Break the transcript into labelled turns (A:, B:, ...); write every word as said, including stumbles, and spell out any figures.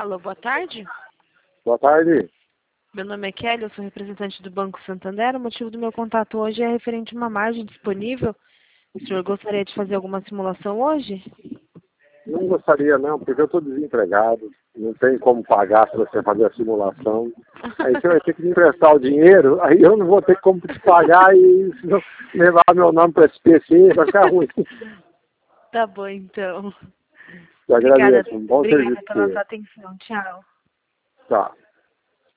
A: Alô, boa tarde.
B: Boa tarde.
A: Meu nome é Kelly, eu sou representante do Banco Santander. O motivo do meu contato hoje é referente a uma margem disponível. O senhor gostaria de fazer alguma simulação hoje?
B: Não gostaria não, porque eu estou desempregado, não tem como pagar para você fazer a simulação. Aí você vai ter que me emprestar o dinheiro, aí eu não vou ter como te pagar e se não levar meu nome para esse P C, vai ficar ruim.
A: Tá bom, então.
B: Eu
A: Obrigada,
B: agradeço, um bom
A: obrigada
B: serviço.
A: pela sua atenção. Tchau.
B: Tá.